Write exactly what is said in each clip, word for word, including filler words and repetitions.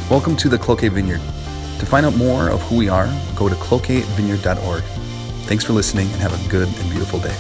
Welcome to the Cloquet Vineyard. To find out more of who we are, go to cloquet vineyard dot org. Thanks for listening and have a good and beautiful day.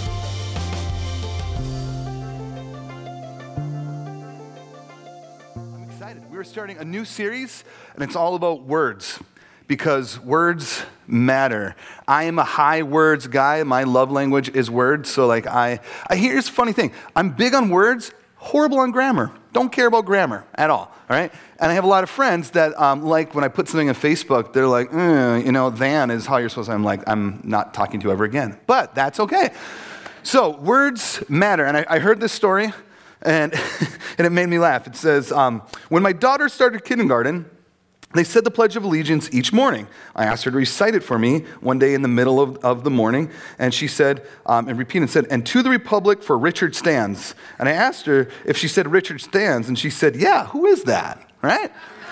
I'm excited. We're starting a new series, and it's all about words, because words matter. I am a high words guy. My love language is words. So like I, I here's a funny thing. I'm big on words, horrible on grammar. Don't care about grammar at all, all right? And I have a lot of friends that um, like when I put something on Facebook, they're like, mm, you know, than is how you're supposed to. I'm like, I'm not talking to you ever again. But that's okay. So words matter. And I, I heard this story, and, and it made me laugh. It says, um, when my daughter started kindergarten, they said the Pledge of Allegiance each morning. I asked her to recite it for me one day in the middle of, of the morning, and she said, um, and repeated, said, and to the Republic for Richard stands. And I asked her if she said Richard stands, and she said, yeah, who is that, right?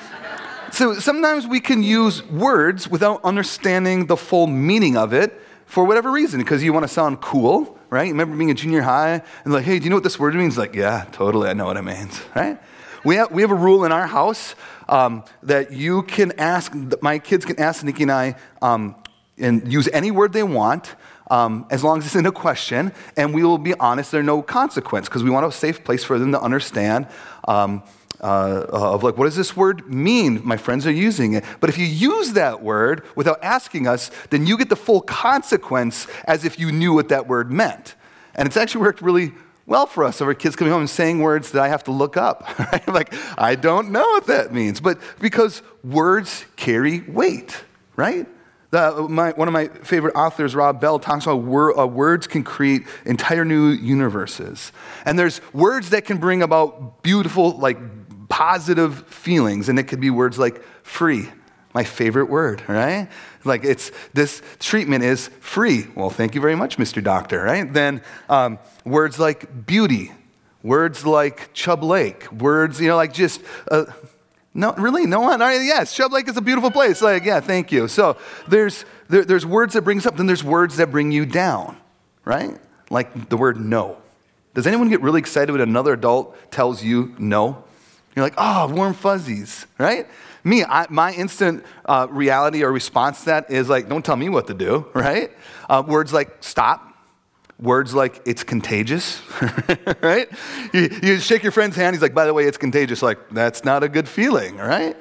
So sometimes we can use words without understanding the full meaning of it for whatever reason, because you want to sound cool, right? Remember being in junior high, and like, hey, do you know what this word means? Like, yeah, totally, I know what it means, right? We have, we have a rule in our house um, that you can ask, my kids can ask Nikki and I, um, and use any word they want, um, as long as it's in a question, and we will be honest, there's no consequence, because we want a safe place for them to understand um, uh, of like, what does this word mean? My friends are using it. But if you use that word without asking us, then you get the full consequence as if you knew what that word meant. And it's actually worked really well for us, of our kids coming home and saying words that I have to look up. Right? Like, I don't know what that means. But because words carry weight, right? The, my, one of my favorite authors, Rob Bell, talks about wor- uh, words can create entire new universes. And there's words that can bring about beautiful, like, positive feelings. And it could be words like free. My favorite word, right? Like it's, this treatment is free. Well, thank you very much, Mister Doctor, right? Then um, words like beauty, words like Chub Lake, words, you know, like just, uh, no, really, no one? All right, yes, Chub Lake is a beautiful place. Like, yeah, thank you. So there's there, there's words that bring us up, then there's words that bring you down, right? Like the word no. Does anyone get really excited when another adult tells you no? You're like, oh, warm fuzzies, right? Me, I, my instant uh, reality or response to that is like, don't tell me what to do, right? Uh, words like stop, words like it's contagious, right? You, you shake your friend's hand, he's like, by the way, it's contagious. Like, that's not a good feeling, right?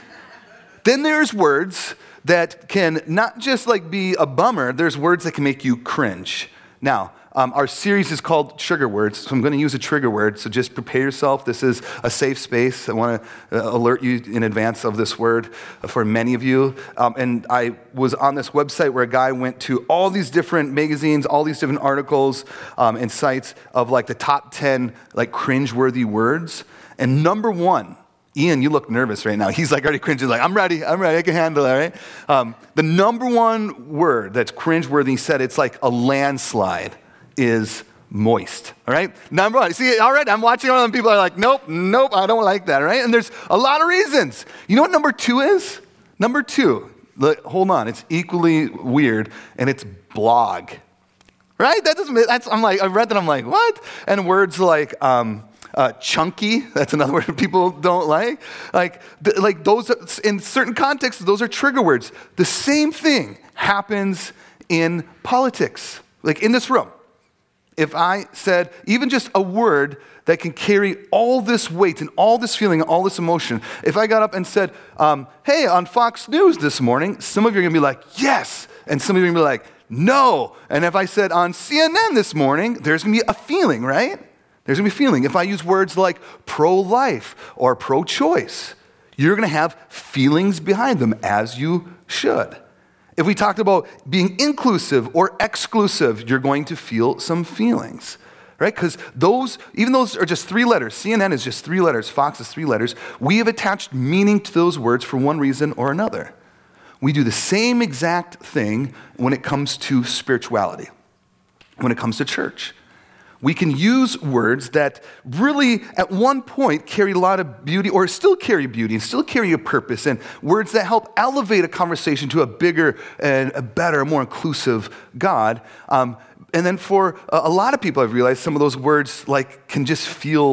Then there's words that can not just like be a bummer, there's words that can make you cringe. Now, Um, our series is called Trigger Words, so I'm going to use a trigger word, so just prepare yourself. This is a safe space. I want to uh, alert you in advance of this word uh, for many of you. Um, and I was on this website where a guy went to all these different magazines, all these different articles um, and sites of like the top ten like cringeworthy words. And number one, Ian, you look nervous right now. He's like already cringing, like, I'm ready, I'm ready, I can handle it, right? Um, the number one word that's cringeworthy, he said it's like a landslide, is moist, all right? Number one, see, all right, I'm watching all of them, people are like, nope, nope, I don't like that, right? And there's a lot of reasons. You know what number two is? Number two, look, hold on, it's equally weird, and it's blog, right? That doesn't, that's, I'm like, I read that, I'm like, what? And words like, um, Uh, chunky, that's another word people don't like. Like, th- like those, in certain contexts, those are trigger words. The same thing happens in politics, like in this room. If I said even just a word that can carry all this weight and all this feeling and all this emotion, if I got up and said, um, hey, on Fox News this morning, some of you are going to be like, yes, and some of you are going to be like, no. And if I said on C N N this morning, there's going to be a feeling, right? There's going to be a feeling. If I use words like pro-life or pro-choice, you're going to have feelings behind them, as you should. If we talked about being inclusive or exclusive, you're going to feel some feelings, right? Because those, even those are just three letters. C N N is just three letters. Fox is three letters. We have attached meaning to those words for one reason or another. We do the same exact thing when it comes to spirituality, when it comes to church. We can use words that really, at one point, carry a lot of beauty, or still carry beauty, and still carry a purpose, and words that help elevate a conversation to a bigger and a better, more inclusive God. Um, and then for a, a lot of people, I've realized some of those words like can just feel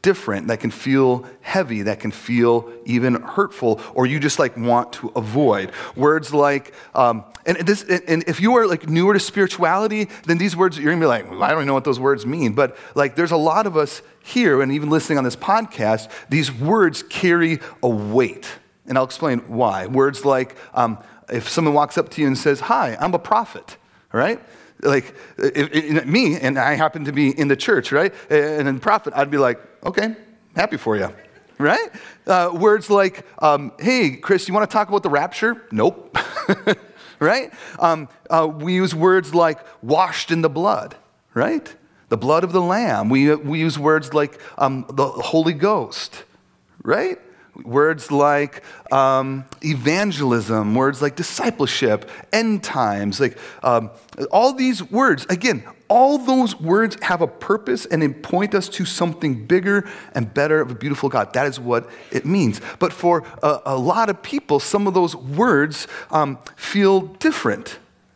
different, that can feel heavy, that can feel even hurtful, or you just like want to avoid. Words like, um, and this, and if you are like newer to spirituality, then these words, you're gonna be like, well, I don't know what those words mean. But like, there's a lot of us here, and even listening on this podcast, these words carry a weight. And I'll explain why. Words like, um, if someone walks up to you and says, hi, I'm a prophet, right? Like, if, if, me, and I happen to be in the church, right? And in prophet, I'd be like, okay, happy for you, right? Uh, words like, um, hey, Chris, you want to talk about the rapture? Nope, right? Um, uh, we use words like washed in the blood, right? The blood of the Lamb. We, we use words like um, the Holy Ghost, right? Words like um, evangelism, words like discipleship, end times, like um, all these words, again, all those words have a purpose and they point us to something bigger and better of a beautiful God. That is what it means. But for a, a lot of people, some of those words um, feel different.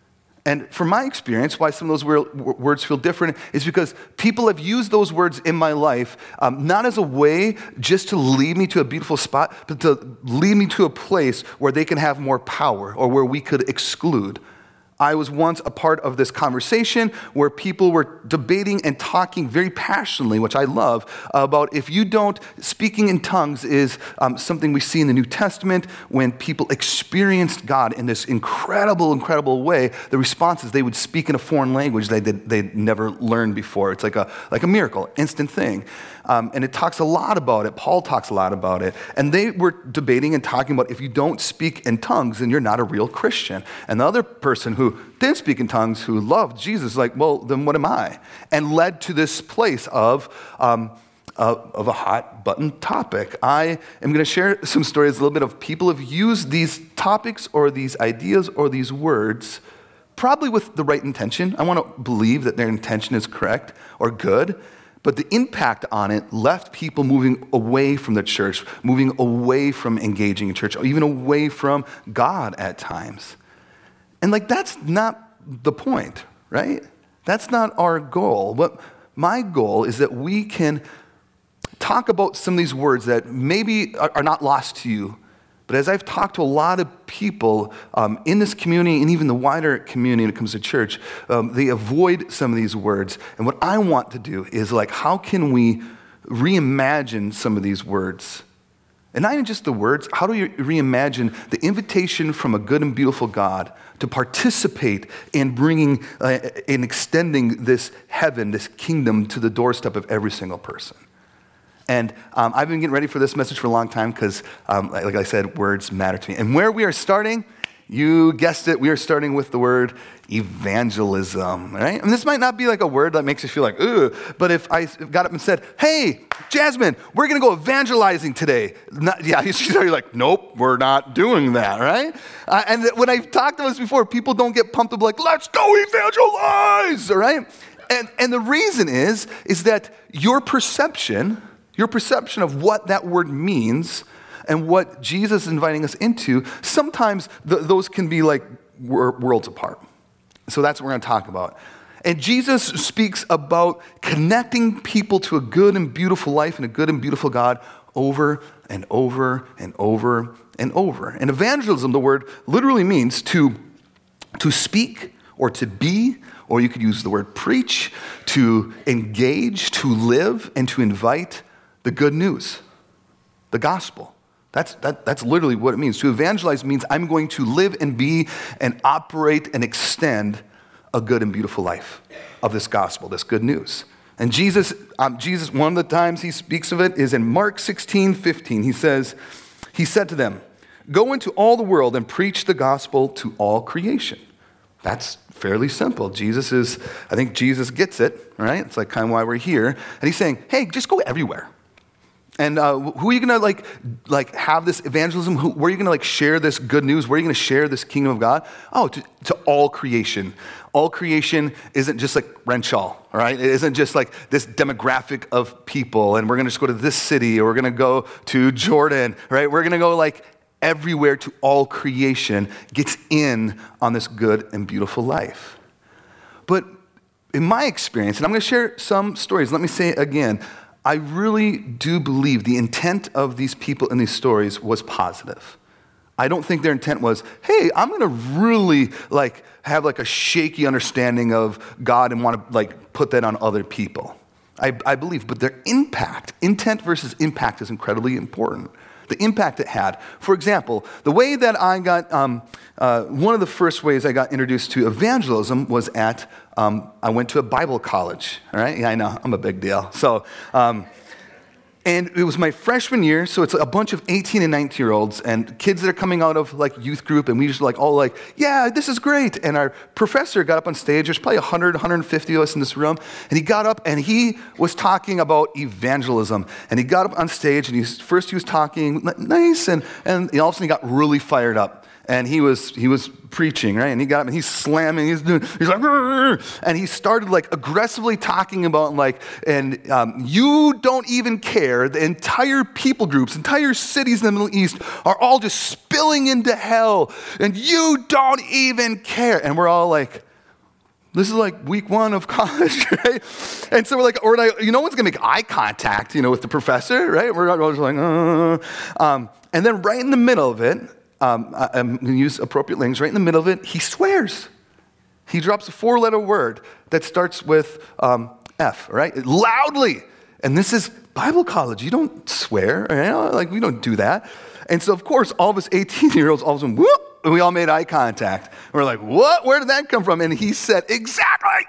And from my experience, why some of those words feel different is because people have used those words in my life, um, not as a way just to lead me to a beautiful spot, but to lead me to a place where they can have more power or where we could exclude. I was once a part of this conversation where people were debating and talking very passionately, which I love, about if you don't, speaking in tongues is um, something we see in the New Testament when people experienced God in this incredible, incredible way. The response is they would speak in a foreign language they did, they'd never learned before. It's like a, like a miracle, instant thing. Um, and it talks a lot about it. Paul talks a lot about it. And they were debating and talking about if you don't speak in tongues, then you're not a real Christian. And the other person who did speak in tongues, who loved Jesus, like, well, then what am I? And led to this place of um, uh, of a hot button topic. I am going to share some stories, a little bit of people have used these topics or these ideas or these words probably with the right intention. I want to believe that their intention is correct or good. But the impact on it left people moving away from the church, moving away from engaging in church, or even away from God at times. And like, that's not the point, right? That's not our goal. What my goal is that we can talk about some of these words that maybe are not lost to you. But as I've talked to a lot of people um, in this community and even the wider community when it comes to church, um, they avoid some of these words. And what I want to do is like, how can we reimagine some of these words? And not even just the words, how do you reimagine the invitation from a good and beautiful God to participate in bringing, uh, in extending this heaven, this kingdom to the doorstep of every single person? And um, I've been getting ready for this message for a long time because, um, like, like I said, words matter to me. And where we are starting, you guessed it, we are starting with the word evangelism, right? And this might not be like a word that makes you feel like, ooh, but if I got up and said, hey, Jasmine, we're going to go evangelizing today. Not, yeah, you're like, nope, we're not doing that, right? Uh, and when I've talked to us before, people don't get pumped up like, let's go evangelize, all right? And, and the reason is, is that your perception... Your perception of what that word means and what Jesus is inviting us into, sometimes th- those can be like wor- worlds apart. So that's what we're going to talk about. And Jesus speaks about connecting people to a good and beautiful life and a good and beautiful God over and over and over and over. And evangelism, the word literally means to, to speak or to be, or you could use the word preach, to engage, to live, and to invite the good news, the gospel. That's, that, that's literally what it means. To evangelize means I'm going to live and be and operate and extend a good and beautiful life of this gospel, this good news. And Jesus, um, Jesus, one of the times he speaks of it is in Mark sixteen fifteen. He says, he said to them, go into all the world and preach the gospel to all creation. That's fairly simple. Jesus is, I think Jesus gets it, right? It's like kind of why we're here. And he's saying, hey, just go everywhere. And uh, who are you going to like, like have this evangelism? Who, where are you going to like share this good news? Where are you going to share this kingdom of God? Oh, to, to all creation. All creation isn't just like Renshaw, all right? It isn't just like this demographic of people, and we're going to just go to this city, or we're going to go to Jordan, right? We're going to go like everywhere to all creation gets in on this good and beautiful life. But in my experience, and I'm going to share some stories. Let me say it again. I really do believe the intent of these people in these stories was positive. I don't think their intent was, hey, I'm going to really like have like a shaky understanding of God and want to like put that on other people. I, I believe, but their impact, intent versus impact is incredibly important. The impact it had. For example, the way that I got, um, uh, one of the first ways I got introduced to evangelism was at, um, I went to a Bible college, all right? Yeah, I know, I'm a big deal. So, um, and it was my freshman year, so it's a bunch of eighteen and nineteen-year-olds and kids that are coming out of like youth group, and we just like all like, yeah, this is great. And our professor got up on stage. There's probably one hundred, one hundred fifty of us in this room, and he got up and he was talking about evangelism. And he got up on stage, and he first he was talking nice, and and all of a sudden he got really fired up. And he was he was preaching, right? And he got up and he's slamming, he's doing, he's like, "Rrr!" And he started like aggressively talking about like, and um, you don't even care. The entire people groups, entire cities in the Middle East are all just spilling into hell, and you don't even care. And we're all like, this is like week one of college, right? And so we're like, or like, you know, one's gonna make eye contact, you know, with the professor, right? We're all just like, uh. um, and then right in the middle of it. Um, I, I'm going to use appropriate language. Right in the middle of it, he swears. He drops a four-letter word that starts with um, F, right? Loudly. And this is Bible college. You don't swear. You know? Like, we don't do that. And so, of course, all of us eighteen-year-olds, all of a sudden, whoop, and we all made eye contact. And we're like, what? Where did that come from? And he said, exactly.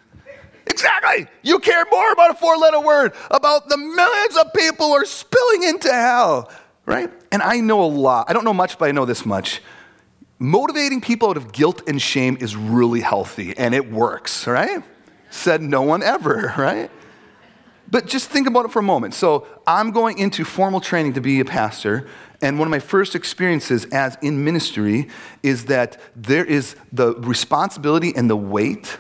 Exactly. You care more about a four-letter word, about the millions of people who are spilling into hell. Right? And I know a lot. I don't know much, but I know this much. Motivating people out of guilt and shame is really healthy, and it works, right? Said no one ever, right? But just think about it for a moment. So I'm going into formal training to be a pastor, and one of my first experiences as in ministry is that there is the responsibility and the weight.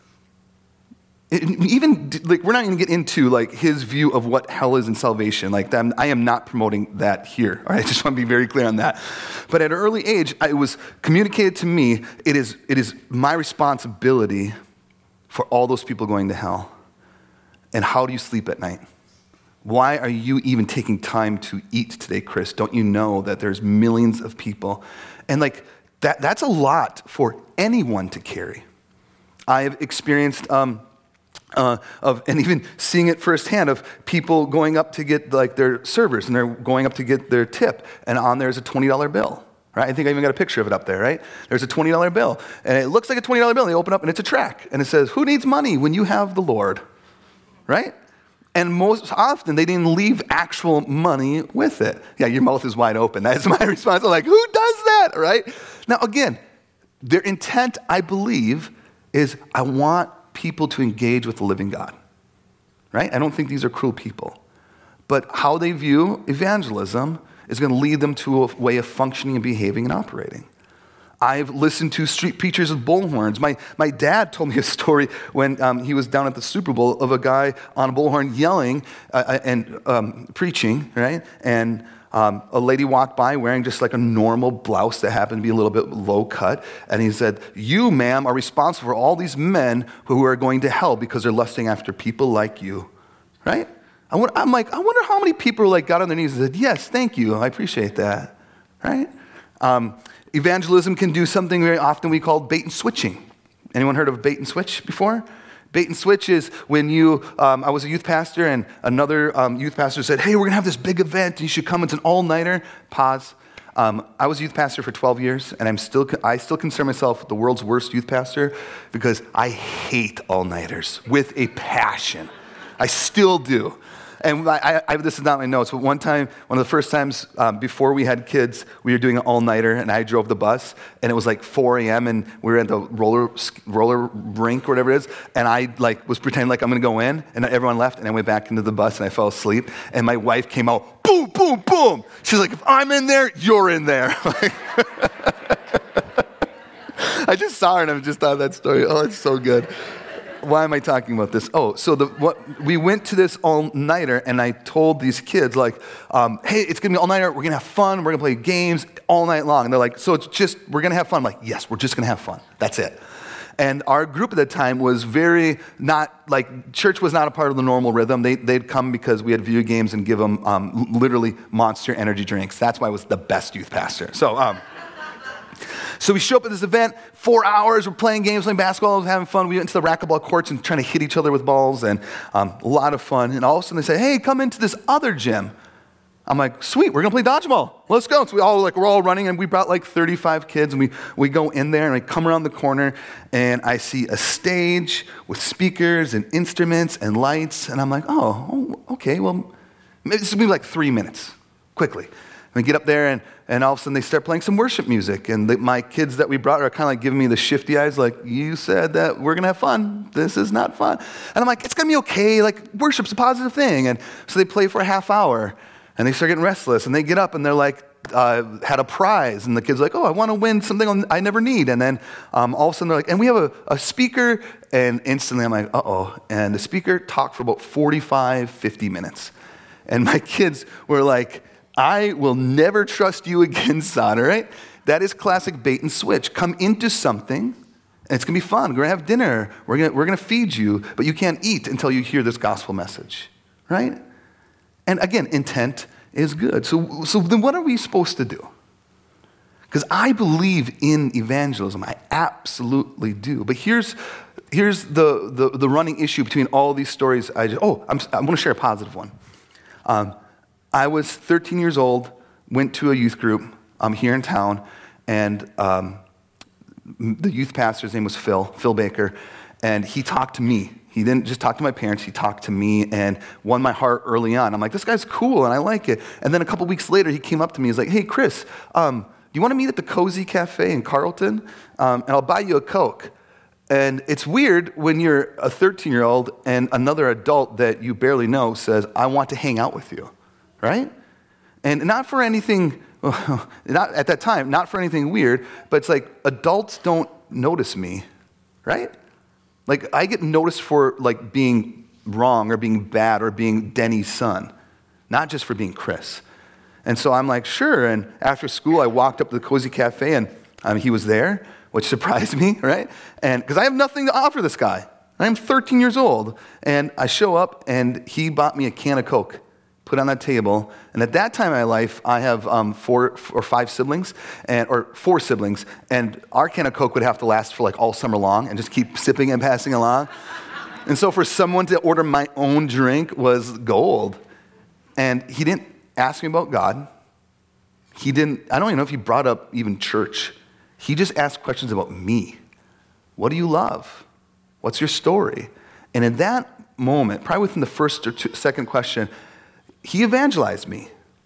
It, even like we're not going to get into like his view of what hell is and salvation. Like that, I am not promoting that here. All right, I just want to be very clear on that. But at an early age, it was communicated to me. It is it is my responsibility for all those people going to hell. And how do you sleep at night? Why are you even taking time to eat today, Chris? Don't you know that there's millions of people, and like that that's a lot for anyone to carry. I have experienced. Um, Uh, of and even seeing it firsthand of people going up to get like their servers, and they're going up to get their tip, and on there's a twenty dollar bill, right? I think I even got a picture of it up there, right? There's a twenty dollar bill, and it looks like a twenty dollar bill, and they open up, and it's a tract, and it says, who needs money when you have the Lord, right? And most often, they didn't leave actual money with it. Yeah, your mouth is wide open. That's my response. I'm like, who does that, right? Now, again, their intent, I believe, is I want people to engage with the living God, right? I don't think these are cruel people. But how they view evangelism is going to lead them to a way of functioning and behaving and operating. I've listened to street preachers with bullhorns. My my dad told me a story when um, he was down at the Super Bowl of a guy on a bullhorn yelling uh, and um, preaching, right? And Um, a lady walked by wearing just like a normal blouse that happened to be a little bit low cut. And he said, you, ma'am, are responsible for all these men who are going to hell because they're lusting after people like you, right? I wonder, I'm like, I wonder how many people like got on their knees and said, yes, thank you, I appreciate that, right? Um, evangelism can do something very often we call bait and switching. Anyone heard of bait and switch before? Bait and switch is when you, um, I was a youth pastor, and another um, youth pastor said, hey, we're going to have this big event, and you should come. It's an all-nighter. Pause. Um, I was a youth pastor for twelve years, and I'm still, I still consider myself the world's worst youth pastor because I hate all-nighters with a passion. I still do. And I, I, this is not my notes, but one time, one of the first times um, before we had kids, we were doing an all-nighter, and I drove the bus, and it was like four a.m., and we were at the roller roller rink or whatever it is, and I like was pretending like I'm going to go in, and everyone left, and I went back into the bus, and I fell asleep, and my wife came out, boom, boom, boom. She's like, if I'm in there, you're in there. I just saw her, and I just thought of that story. Oh, it's so good. Why am I talking about this? Oh, so the what we went to this all-nighter, and I told these kids, like, um, hey, it's going to be all-nighter. We're going to have fun. We're going to play games all night long. And they're like, so it's just, we're going to have fun. I'm like, yes, we're just going to have fun. That's it. And our group at the time was very not, like, church was not a part of the normal rhythm. They, they'd come because we had video games and give them um, literally Monster energy drinks. That's why I was the best youth pastor. So, um, so we show up at this event, four hours, we're playing games, playing basketball, having fun. We went into the racquetball courts and trying to hit each other with balls, and um, a lot of fun. And all of a sudden they say, hey, come into this other gym. I'm like, sweet, we're gonna play dodgeball. Let's go. So we all like we're all running, and we brought like thirty-five kids, and we we go in there, and I come around the corner, and I see a stage with speakers and instruments and lights, and I'm like, oh, okay, well, maybe this will be like three minutes, quickly. And we get up there, and, and all of a sudden they start playing some worship music, and the, my kids that we brought are kind of like giving me the shifty eyes, like, you said that we're gonna have fun. This is not fun. And I'm like, it's gonna be okay. Like, worship's a positive thing. And so they play for a half hour. And they start getting restless, and they get up, and they're like, uh, had a prize. And the kid's like, oh, I want to win something I never need. And then um, all of a sudden, they're like, and we have a, a speaker. And instantly, I'm like, uh-oh. And the speaker talked for about forty-five, fifty minutes. And my kids were like, I will never trust you again, son, all right? That is classic bait and switch. Come into something, and it's going to be fun. We're going to have dinner. We're going we're going to feed you, but you can't eat until you hear this gospel message, right? And again, intent is good. So, so then what are we supposed to do? Because I believe in evangelism. I absolutely do. But here's, here's the, the, the running issue between all these stories. I just, oh, I'm, I want to share a positive one. Um, I was thirteen years old, went to a youth group um, here in town, and um, the youth pastor's name was Phil, Phil Baker, and he talked to me. He didn't just talk to my parents, he talked to me and won my heart early on. I'm like, this guy's cool and I like it. And then a couple weeks later, he came up to me, he's like, hey, Chris, um, do you want to meet at the Cozy Cafe in Carlton? Um, and I'll buy you a Coke. And it's weird when you're a thirteen-year-old and another adult that you barely know says, I want to hang out with you, right? And not for anything, not at that time, not for anything weird, but it's like adults don't notice me, right? Like, I get noticed for, like, being wrong or being bad or being Denny's son, not just for being Chris. And so I'm like, sure. And after school, I walked up to the Cozy Cafe, and um, he was there, which surprised me, right? And because I have nothing to offer this guy. I'm thirteen years old. And I show up, and he bought me a can of Coke, put on that table. And at that time in my life, I have um, four or five siblings, and or four siblings, and our can of Coke would have to last for like all summer long and just keep sipping and passing along. And so for someone to order my own drink was gold. And he didn't ask me about God. He didn't, I don't even know if he brought up even church. He just asked questions about me. What do you love? What's your story? And in that moment, probably within the first or two, second question, he evangelized me.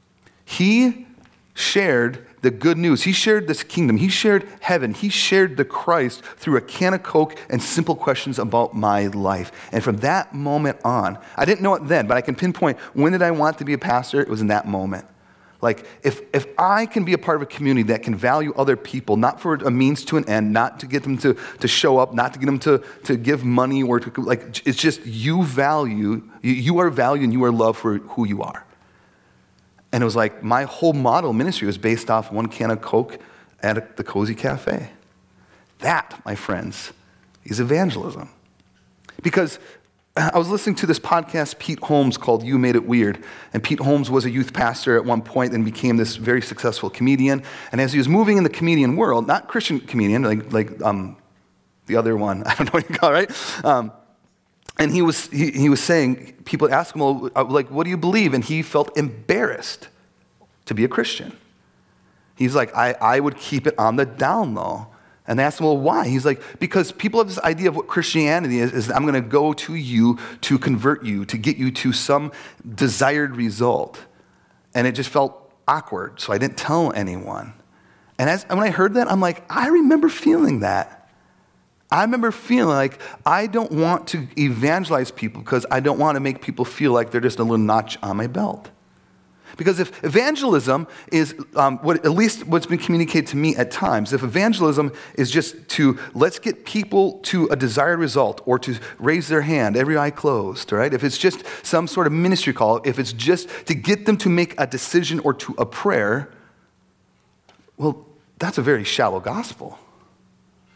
He shared the good news. He shared this kingdom. He shared heaven. He shared the Christ through a can of Coke and simple questions about my life. And from that moment on, I didn't know it then, but I can pinpoint when did I want to be a pastor? It was in that moment. Like, if, if I can be a part of a community that can value other people, not for a means to an end, not to get them to, to show up, not to get them to, to give money, or to, like, it's just you value, you, you are valued and you are loved for who you are. And it was like my whole model ministry was based off one can of Coke at the Cozy Cafe. That, my friends, is evangelism. Because I was listening to this podcast, Pete Holmes, called You Made It Weird. And Pete Holmes was a youth pastor at one point and became this very successful comedian. And as he was moving in the comedian world, not Christian comedian, like like um, the other one, I don't know what you call it, right? Um, and he was he, he was saying, people ask him, well, like, what do you believe? And he felt embarrassed to be a Christian. He's like, I, I would keep it on the down low. And they asked him, well, why? He's like, because people have this idea of what Christianity is, is that I'm going to go to you to convert you, to get you to some desired result. And it just felt awkward, so I didn't tell anyone. And as when I heard that, I'm like, I remember feeling that. I remember feeling like I don't want to evangelize people because I don't want to make people feel like they're just a little notch on my belt. Because if evangelism is, um, what at least what's been communicated to me at times, if evangelism is just to let's get people to a desired result or to raise their hand, every eye closed, right? If it's just some sort of ministry call, if it's just to get them to make a decision or to a prayer, well, that's a very shallow gospel.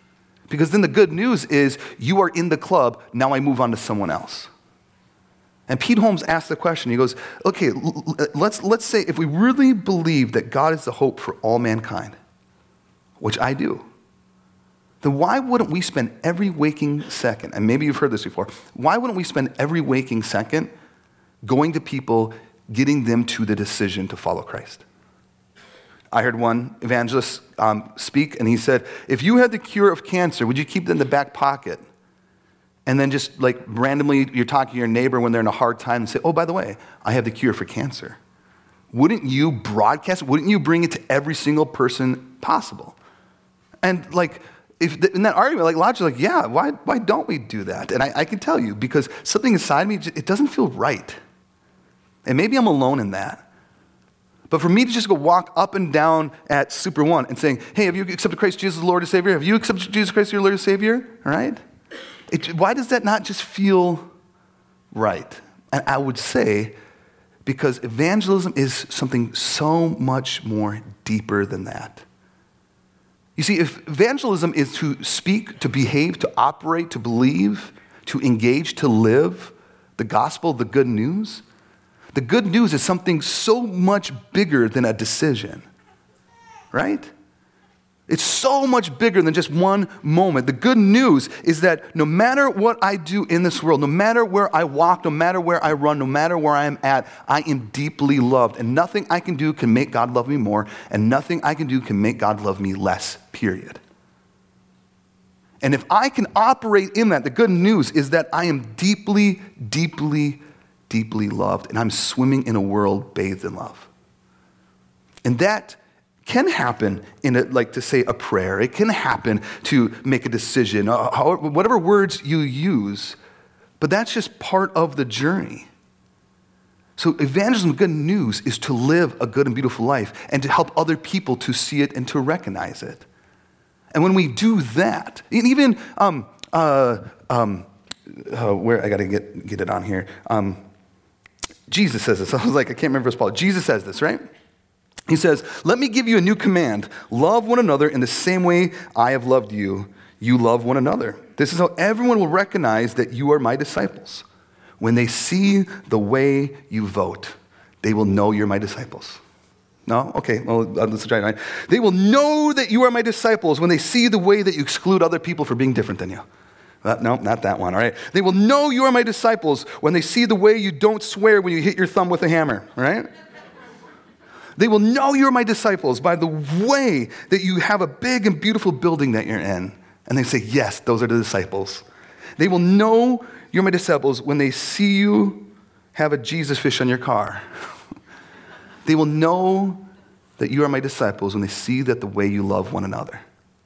Because then the good news is you are in the club, now I move on to someone else. And Pete Holmes asked the question, he goes, okay, let's, let's say if we really believe that God is the hope for all mankind, which I do, then why wouldn't we spend every waking second, and maybe you've heard this before, why wouldn't we spend every waking second going to people, getting them to the decision to follow Christ? I heard one evangelist um, speak, and he said, if you had the cure of cancer, would you keep it in the back pocket? And then just like randomly, you're talking to your neighbor when they're in a hard time and say, oh, by the way, I have the cure for cancer. Wouldn't you broadcast it? Wouldn't you bring it to every single person possible? And like, if the, in that argument, like logically, like, yeah, why, why don't we do that? And I, I can tell you, because something inside me, it doesn't feel right. And maybe I'm alone in that. But for me to just go walk up and down at Super One and saying, hey, have you accepted Christ Jesus as Lord and Savior? Have you accepted Jesus Christ as your Lord and Savior? All right? It, why does that not just feel right? And I would say because evangelism is something so much more deeper than that. You see, if evangelism is to speak, to behave, to operate, to believe, to engage, to live the gospel, the good news, the good news is something so much bigger than a decision, right? It's so much bigger than just one moment. The good news is that no matter what I do in this world, no matter where I walk, no matter where I run, no matter where I am at, I am deeply loved. And nothing I can do can make God love me more, and nothing I can do can make God love me less, period. And if I can operate in that, the good news is that I am deeply, deeply, deeply loved, and I'm swimming in a world bathed in love. And that can happen in a, like to say a prayer. It can happen to make a decision, uh, however, whatever words you use, but that's just part of the journey. So evangelism, good news, is to live a good and beautiful life and to help other people to see it and to recognize it. And when we do that, and even, um, uh, um, uh, where, I gotta get, get it on here. Um, Jesus says this. I was like, I can't remember his Paul. Jesus says this, right? He says, let me give you a new command. Love one another in the same way I have loved you. You love one another. This is how everyone will recognize that you are my disciples. When they see the way you vote, they will know you're my disciples. No? Okay, well, let's try it. They will know that you are my disciples when they see the way that you exclude other people for being different than you. Uh, no, not that one, all right? They will know you are my disciples when they see the way you don't swear when you hit your thumb with a hammer, all right? They will know you're my disciples by the way that you have a big and beautiful building that you're in. And they say, yes, those are the disciples. They will know you're my disciples when they see you have a Jesus fish on your car. They will know that you are my disciples when they see that the way you love one another.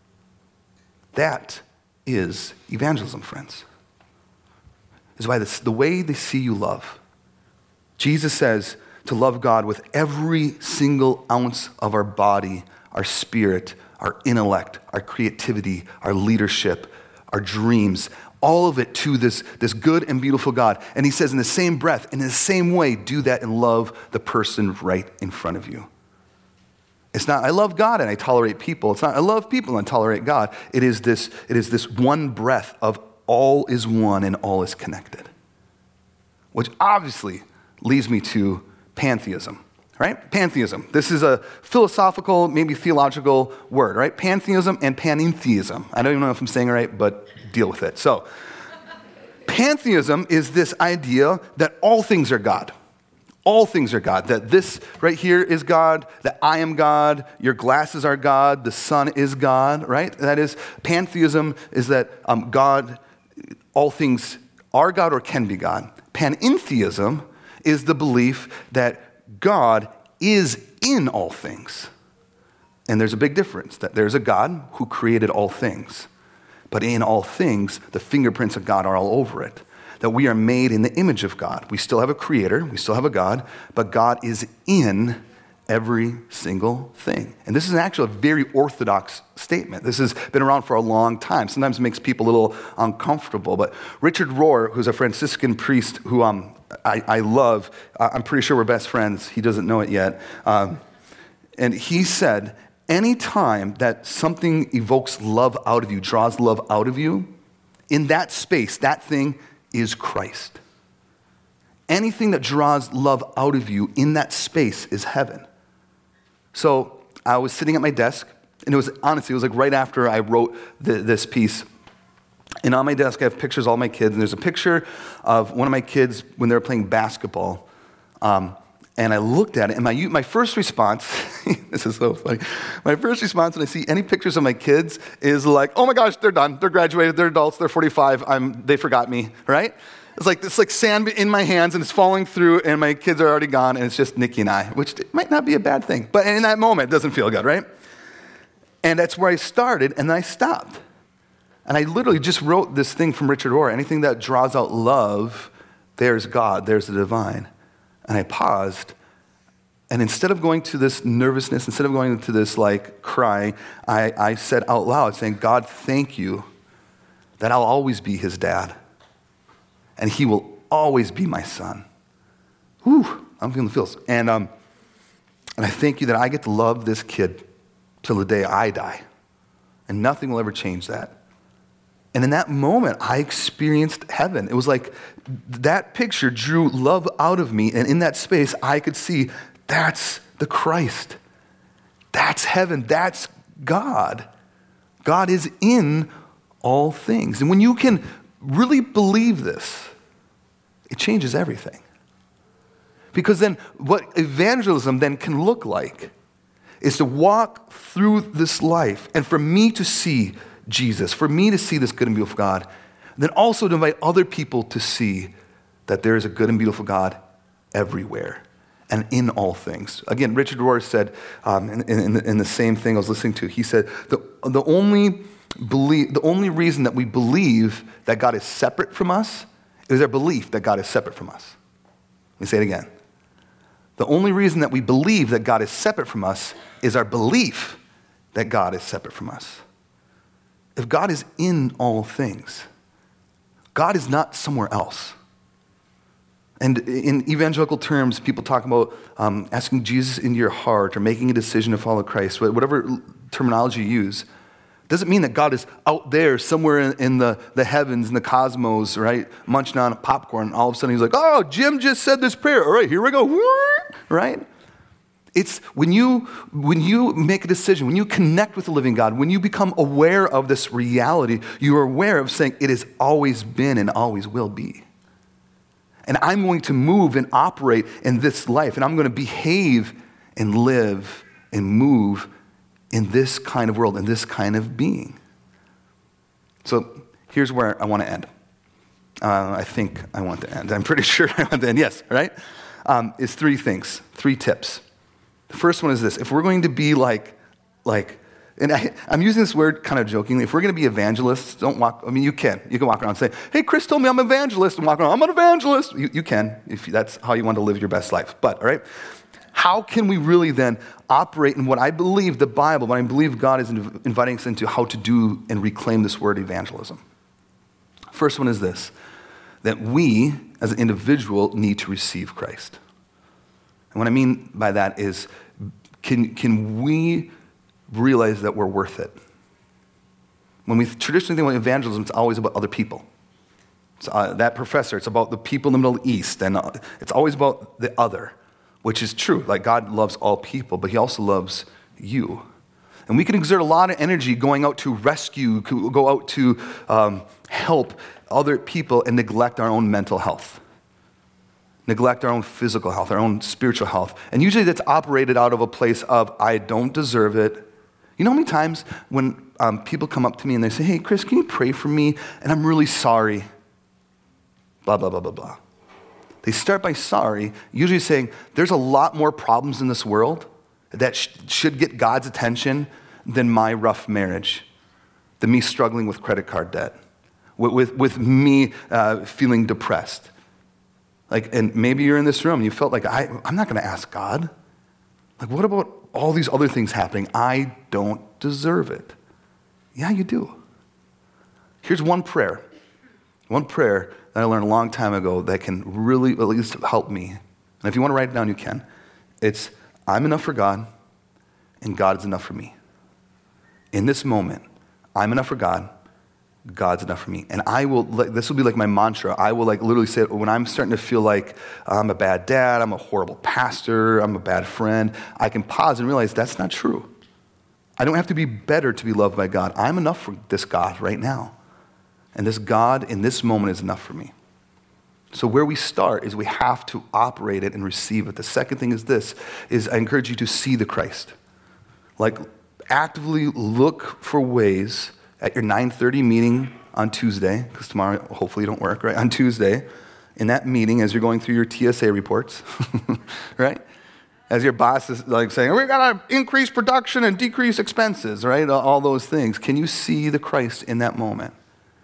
That is evangelism, friends. Is why this, the way they see you love. Jesus says, to love God with every single ounce of our body, our spirit, our intellect, our creativity, our leadership, our dreams, all of it to this, this good and beautiful God. And he says in the same breath, in the same way, do that and love the person right in front of you. It's not, I love God and I tolerate people. It's not, I love people and I tolerate God. It is this, it is this one breath of all is one and all is connected. Which obviously leads me to pantheism, right? Pantheism. This is a philosophical, maybe theological word, right? Pantheism and panentheism. I don't even know if I'm saying it right, but deal with it. So, pantheism is this idea that all things are God. All things are God. That this right here is God, that I am God, your glasses are God, the sun is God, right? That is, pantheism is that um, God, all things are God or can be God. Panentheism is the belief that God is in all things. And there's a big difference, that there's a God who created all things. But in all things, the fingerprints of God are all over it. That we are made in the image of God. We still have a creator, we still have a God, but God is in every single thing. And this is actually a very orthodox statement. This has been around for a long time. Sometimes it makes people a little uncomfortable. But Richard Rohr, who's a Franciscan priest who um, I, I love, uh, I'm pretty sure we're best friends. He doesn't know it yet. Um, and he said, any time that something evokes love out of you, draws love out of you, in that space, that thing is Christ. Anything that draws love out of you in that space is heaven. So I was sitting at my desk, and it was, honestly, it was like right after I wrote the, this piece. And on my desk, I have pictures of all my kids, and there's a picture of one of my kids when they were playing basketball. Um, and I looked at it, and my my first response, this is so funny, my first response when I see any pictures of my kids is like, oh my gosh, they're done, they're graduated, they're adults, they're forty-five, I'm, they forgot me, right? It's like it's like sand in my hands, and it's falling through, and my kids are already gone, and it's just Nikki and I, which might not be a bad thing. But in that moment, it doesn't feel good, right? And that's where I started, and then I stopped. And I literally just wrote this thing from Richard Rohr, anything that draws out love, there's God, there's the divine. And I paused, and instead of going to this nervousness, instead of going to this like cry, I, I said out loud, saying, God, thank you that I'll always be his dad, and he will always be my son. Whew, I'm feeling the feels. And, um, and I thank you that I get to love this kid till the day I die, and nothing will ever change that. And in that moment, I experienced heaven. It was like that picture drew love out of me. And in that space, I could see that's the Christ. That's heaven. That's God. God is in all things. And when you can really believe this, it changes everything. Because then what evangelism then can look like is to walk through this life and for me to see Jesus, for me to see this good and beautiful God, then also to invite other people to see that there is a good and beautiful God everywhere and in all things. Again, Richard Rohr said um, in, in, in the same thing I was listening to, he said, the, the, only believe, the only reason that we believe that God is separate from us is our belief that God is separate from us. Let me say it again. The only reason that we believe that God is separate from us is our belief that God is separate from us. If God is in all things, God is not somewhere else. And in evangelical terms, people talk about um, asking Jesus into your heart or making a decision to follow Christ, whatever terminology you use. Doesn't mean that God is out there somewhere in, in the, the heavens, in the cosmos, right, munching on popcorn. All of a sudden he's like, oh, Jim just said this prayer. All right, here we go, right? It's when you when you make a decision, when you connect with the living God, when you become aware of this reality, you are aware of saying it has always been and always will be. And I'm going to move and operate in this life, and I'm going to behave and live and move in this kind of world, in this kind of being. So here's where I want to end. Uh, I think I want to end. I'm pretty sure I want to end. Yes, right? Um, it's three things, three tips. The first one is this. If we're going to be like, like, and I, I'm using this word kind of jokingly. If we're going to be evangelists, don't walk, I mean, you can. You can walk around and say, hey, Chris told me I'm an evangelist, and walk around, I'm an evangelist. You, you can, if that's how you want to live your best life. But, all right, how can we really then operate in what I believe the Bible, what I believe God is inviting us into, how to do and reclaim this word evangelism? First one is this, that we, as an individual, need to receive Christ. And what I mean by that is, can, can we realize that we're worth it? When we traditionally think about evangelism, it's always about other people. It's, uh, that professor, it's about the people in the Middle East, and uh, it's always about the other, which is true. Like, God loves all people, but he also loves you. And we can exert a lot of energy going out to rescue, go out to um, help other people and neglect our own mental health. Neglect our own physical health, our own spiritual health. And usually that's operated out of a place of, I don't deserve it. You know how many times when um, people come up to me and they say, hey, Chris, can you pray for me? And I'm really sorry. Blah, blah, blah, blah, blah. They start by sorry, usually saying, there's a lot more problems in this world that sh- should get God's attention than my rough marriage, than me struggling with credit card debt, with, with, with me uh, feeling depressed. Like, and maybe you're in this room and you felt like, I, I'm not going to ask God. Like, what about all these other things happening? I don't deserve it. Yeah, you do. Here's one prayer. One prayer that I learned a long time ago that can really at least help me. And if you want to write it down, you can. It's, I'm enough for God, and God is enough for me. In this moment, I'm enough for God, God's enough for me. And I will, like, this will be like my mantra. I will like literally say it when I'm starting to feel like I'm a bad dad, I'm a horrible pastor, I'm a bad friend. I can pause and realize that's not true. I don't have to be better to be loved by God. I'm enough for this God right now. And this God in this moment is enough for me. So where we start is we have to operate it and receive it. The second thing is this, is I encourage you to see the Christ. Like actively look for ways at your nine thirty meeting on Tuesday, because tomorrow hopefully you don't work, right? On Tuesday, in that meeting as you're going through your T S A reports, right? As your boss is like saying, we got to increase production and decrease expenses, right? All those things. Can you see the Christ in that moment?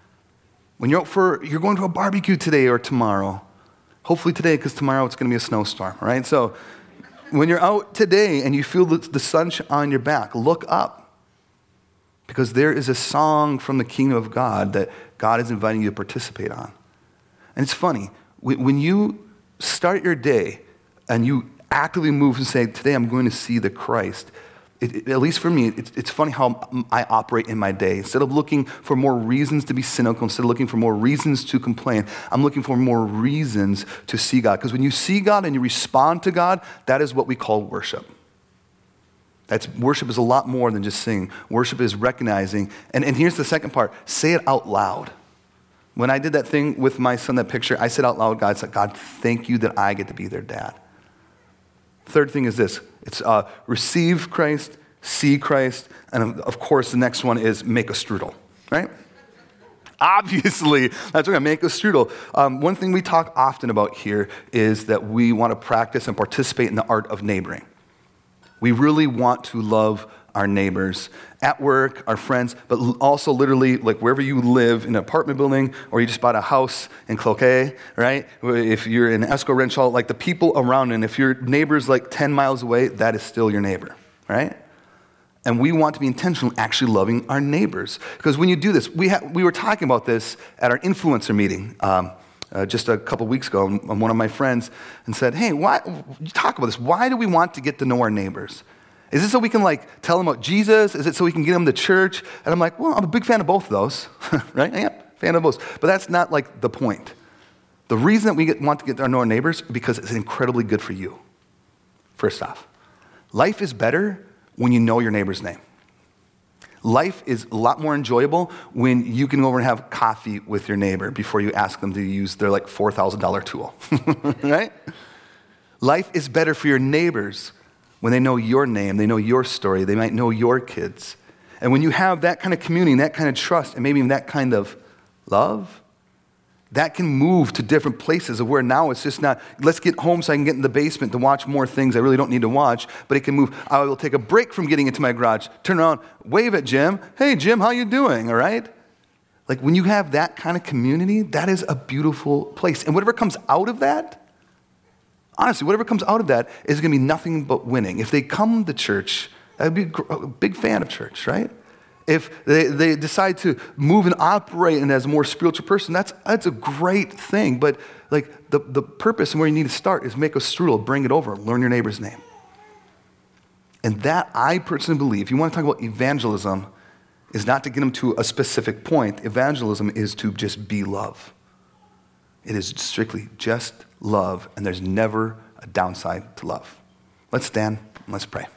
When you're out for, you're going to a barbecue today or tomorrow. Hopefully today, because tomorrow it's going to be a snowstorm, right? So when you're out today and you feel the, the sun on your back, look up. Because there is a song from the kingdom of God that God is inviting you to participate on. And it's funny, when you start your day and you actively move and say, today I'm going to see the Christ, it, it, at least for me, it's, it's funny how I operate in my day. Instead of looking for more reasons to be cynical, instead of looking for more reasons to complain, I'm looking for more reasons to see God. Because when you see God and you respond to God, that is what we call worship. That's, worship is a lot more than just singing. Worship is recognizing, and, and here's the second part, say it out loud. When I did that thing with my son, that picture, I said out loud, God, said, God, thank you that I get to be their dad. Third thing is this, it's uh, receive Christ, see Christ, and of course the next one is make a strudel, right? Obviously, that's what we're going to make a strudel. Um, one thing we talk often about here is that we want to practice and participate in the art of neighboring. We really want to love our neighbors at work, our friends, but also literally like wherever you live in an apartment building or you just bought a house in Cloquet, right? If you're in Esco Renshaw, like the people around, and if your neighbor's like ten miles away, that is still your neighbor, right? And we want to be intentional actually loving our neighbors. Because when you do this, we ha- we were talking about this at our influencer meeting um, uh, just a couple weeks ago, and one of my friends and said, hey, why, you talk about this. Why do we want to get to know our neighbors? Is it so we can like tell them about Jesus? Is it so we can get them to church? And I'm like, well, I'm a big fan of both of those, right? Yeah, fan of both. But that's not like the point. The reason that we get, want to get to know our neighbors is because it's incredibly good for you. First off, life is better when you know your neighbor's name. Life is a lot more enjoyable when you can go over and have coffee with your neighbor before you ask them to use their like four thousand dollars tool, right? Life is better for your neighbors when they know your name, they know your story, they might know your kids. And when you have that kind of community, that kind of trust, and maybe even that kind of love, that can move to different places of where now it's just not, let's get home so I can get in the basement to watch more things I really don't need to watch, but it can move, I will take a break from getting into my garage, turn around, wave at Jim, hey Jim, how you doing, all right? Like when you have that kind of community, that is a beautiful place. And whatever comes out of that, honestly, whatever comes out of that is going to be nothing but winning. If they come to church, I'd be a big fan of church, right? If they, they decide to move and operate and as a more spiritual person, that's that's a great thing. But like the, the purpose and where you need to start is make a strudel, bring it over, learn your neighbor's name. And that, I personally believe, if you want to talk about evangelism, is not to get them to a specific point. Evangelism is to just be love. It is strictly just love, and there's never a downside to love. Let's stand and let's pray.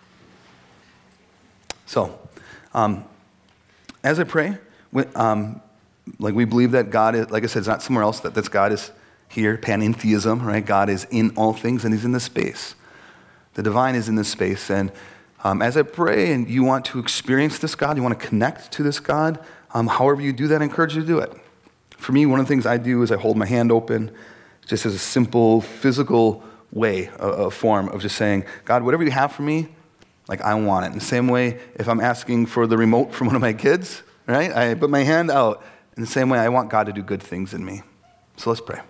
So, um, as I pray, we, um, like we believe that God is, like I said, it's not somewhere else, that this God is here, panentheism, right? God is in all things, and he's in this space. The divine is in this space, and um, as I pray, and you want to experience this God, you want to connect to this God, um, however you do that, I encourage you to do it. For me, one of the things I do is I hold my hand open, just as a simple physical way, a, a form of just saying, God, whatever you have for me, like I want it. In the same way, if I'm asking for the remote from one of my kids, right? I put my hand out. In the same way, I want God to do good things in me. So let's pray.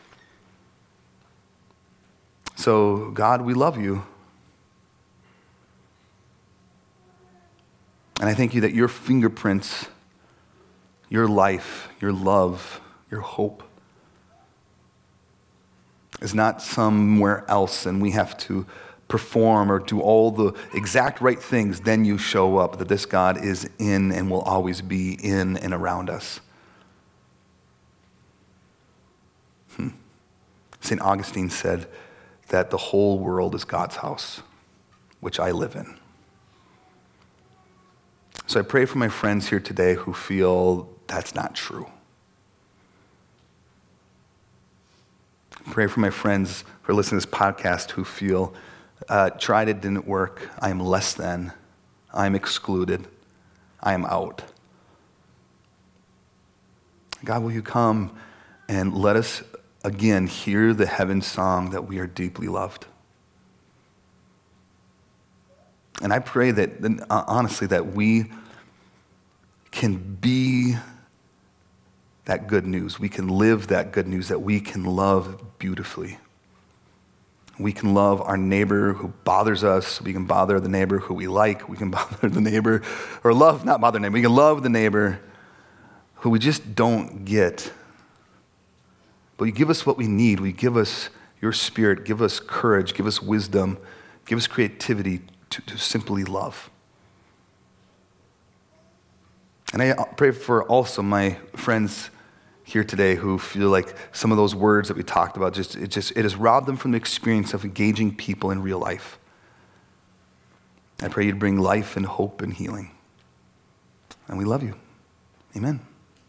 So God, we love you. And I thank you that your fingerprints, your life, your love, your hope is not somewhere else, and we have to perform or do all the exact right things, then you show up, that this God is in and will always be in and around us. Hmm. Saint Augustine said that the whole world is God's house, which I live in. So I pray for my friends here today who feel that's not true. I pray for my friends who are listening to this podcast who feel Uh, tried it, didn't work. I am less than. I am excluded. I am out. God, will you come and let us again hear the heaven song that we are deeply loved? And I pray that, uh, honestly, that we can be that good news. We can live that good news, that we can love beautifully. We can love our neighbor who bothers us. We can bother the neighbor who we like. We can bother the neighbor, or love, not bother the neighbor. We can love the neighbor who we just don't get. But you give us what we need. We give us your spirit. Give us courage. Give us wisdom. Give us creativity to, to simply love. And I pray for also my friends here today who feel like some of those words that we talked about, just it just it has robbed them from the experience of engaging people in real life. I pray you'd bring life and hope and healing. And we love you. Amen.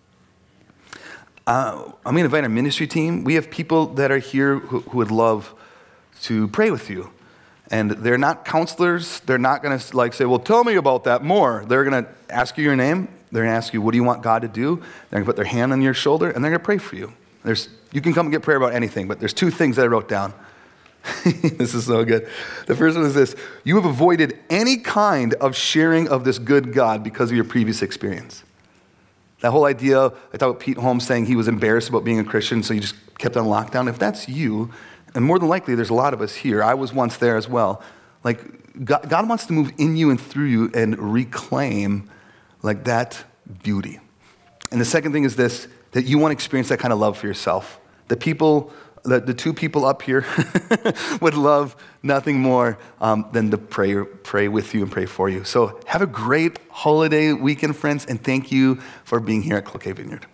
Uh, I'm going to invite our ministry team. We have people that are here who, who would love to pray with you. And they're not counselors. They're not going to like say, well, tell me about that more. They're going to ask you your name. They're going to ask you, what do you want God to do? They're going to put their hand on your shoulder, and they're going to pray for you. There's, you can come and get prayer about anything, but there's two things that I wrote down. This is so good. The first one is this. You have avoided any kind of sharing of this good God because of your previous experience. That whole idea, I thought Pete Holmes saying he was embarrassed about being a Christian, so you just kept on lockdown. If that's you, and more than likely there's a lot of us here, I was once there as well, like God, God wants to move in you and through you and reclaim like that beauty. And the second thing is this, that you want to experience that kind of love for yourself. The people, the, the two people up here would love nothing more um, than to pray, pray with you and pray for you. So have a great holiday weekend, friends, and thank you for being here at Cloquet Vineyard.